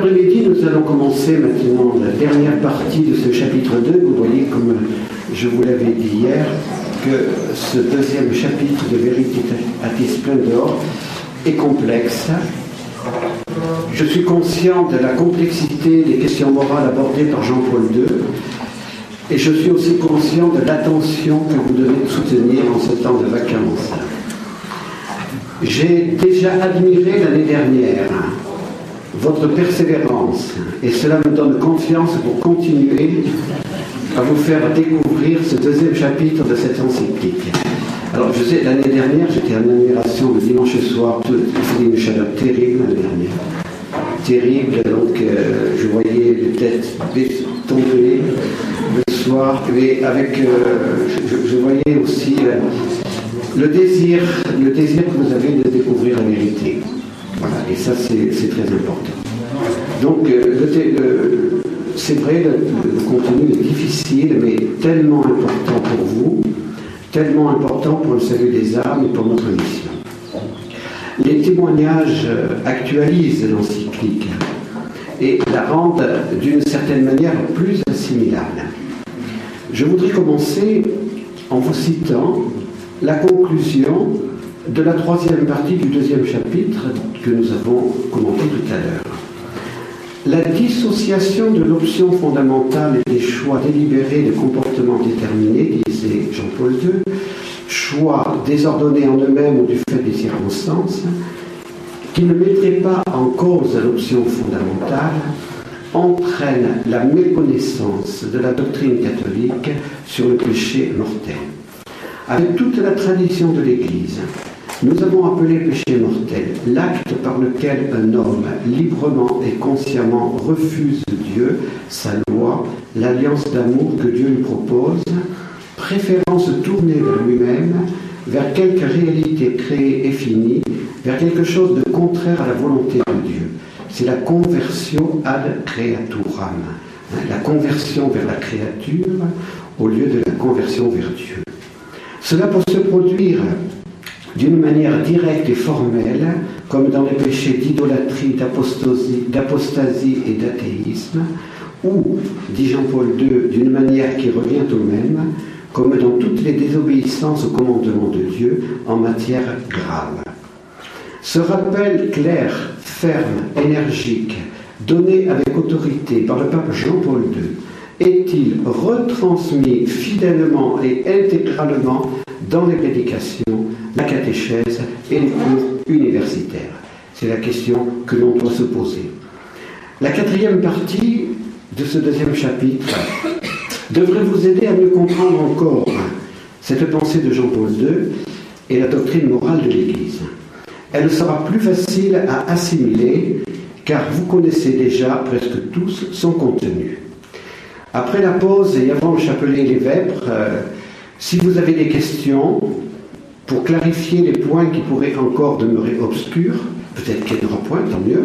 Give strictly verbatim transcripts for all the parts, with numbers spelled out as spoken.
après-midi, nous allons commencer maintenant la dernière partie de ce chapitre deux. Vous voyez, comme je vous l'avais dit hier, que ce deuxième chapitre de Veritatis Splendor est complexe. Je suis conscient de la complexité des questions morales abordées par Jean-Paul deux, et je suis aussi conscient de l'attention que vous devez soutenir en ce temps de vacances. J'ai déjà admiré l'année dernière votre persévérance, et cela me donne confiance pour continuer à vous faire découvrir ce deuxième chapitre de cette encyclique. Alors, je sais, l'année dernière, j'étais en admiration le dimanche soir, tout, il faisait une chaleur terrible l'année dernière. Terrible, donc euh, je voyais les têtes tomber le soir, et avec, euh, je, je voyais aussi euh, le désir, le désir que vous avez de découvrir la vérité. Voilà, et ça c'est, c'est très important. Donc, euh, le, le, c'est vrai, le, le contenu est difficile, mais tellement important pour vous, tellement important pour le salut des âmes et pour notre mission. Les témoignages actualisent l'encyclique et la rendent d'une certaine manière plus assimilable. Je voudrais commencer en vous citant la conclusion de la troisième partie du deuxième chapitre que nous avons commenté tout à l'heure. La dissociation de l'option fondamentale et des choix délibérés de comportements déterminés, disait Jean-Paul deux, choix désordonnés en eux-mêmes ou du fait des circonstances, qui ne mettraient pas en cause l'option fondamentale, entraîne la méconnaissance de la doctrine catholique sur le péché mortel. Avec toute la tradition de l'Église, nous avons appelé péché mortel l'acte par lequel un homme librement et consciemment refuse Dieu, sa loi, l'alliance d'amour que Dieu lui propose, préférant se tourner vers lui-même, vers quelque réalité créée et finie, vers quelque chose de contraire à la volonté de Dieu. C'est la conversion ad creaturam, hein, la conversion vers la créature au lieu de la conversion vers Dieu. Cela peut se produire d'une manière directe et formelle, comme dans les péchés d'idolâtrie, d'apostasie, d'apostasie et d'athéisme, ou, dit Jean-Paul deux, d'une manière qui revient au même, comme dans toutes les désobéissances au commandement de Dieu en matière grave. Ce rappel clair, ferme, énergique, donné avec autorité par le pape Jean-Paul deux, est-il retransmis fidèlement et intégralement dans les prédications, la catéchèse et les cours universitaires? C'est la question que l'on doit se poser. La quatrième partie de ce deuxième chapitre devrait vous aider à mieux comprendre encore cette pensée de Jean-Paul deux et la doctrine morale de l'Église. Elle sera plus facile à assimiler car vous connaissez déjà presque tous son contenu. Après la pause et avant le chapelet et les vêpres, euh, si vous avez des questions pour clarifier les points qui pourraient encore demeurer obscurs, peut-être qu'il y en aura point, tant mieux.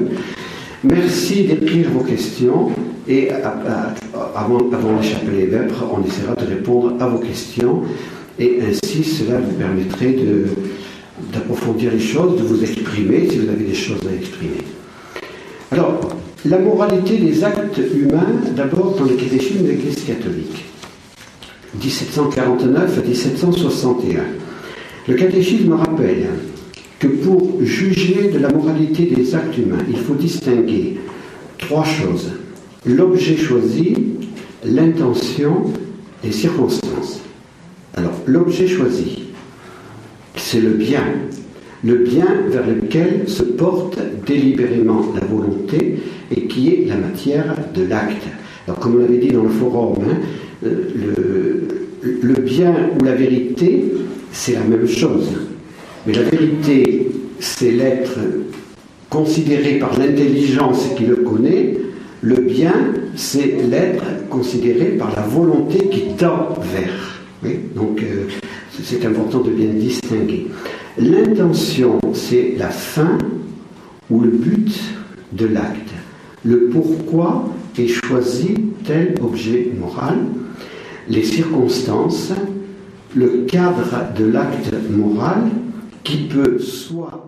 Merci d'écrire vos questions et à, à, avant, avant les chapelets et vêpres, on essaiera de répondre à vos questions et ainsi cela vous permettrait de, d'approfondir les choses, de vous exprimer si vous avez des choses à exprimer. Alors, la moralité des actes humains, d'abord dans le catéchisme de l'Église catholique, dix-sept cent quarante-neuf à dix-sept cent soixante et un. Le catéchisme rappelle que pour juger de la moralité des actes humains, il faut distinguer trois choses: l'objet choisi, l'intention, les circonstances. Alors, l'objet choisi, c'est le bien, le bien vers lequel se porte délibérément la volonté et qui est la matière de l'acte. Alors, comme on l'avait dit dans le forum, hein, le, le bien ou la vérité, c'est la même chose. Mais la vérité, c'est l'être considéré par l'intelligence qui le connaît. Le bien, c'est l'être considéré par la volonté qui tend vers. Oui, donc, euh, c'est important de bien distinguer. L'intention, c'est la fin ou le but de l'acte. Le pourquoi est choisi tel objet moral. Les circonstances, le cadre de l'acte moral qui peut soit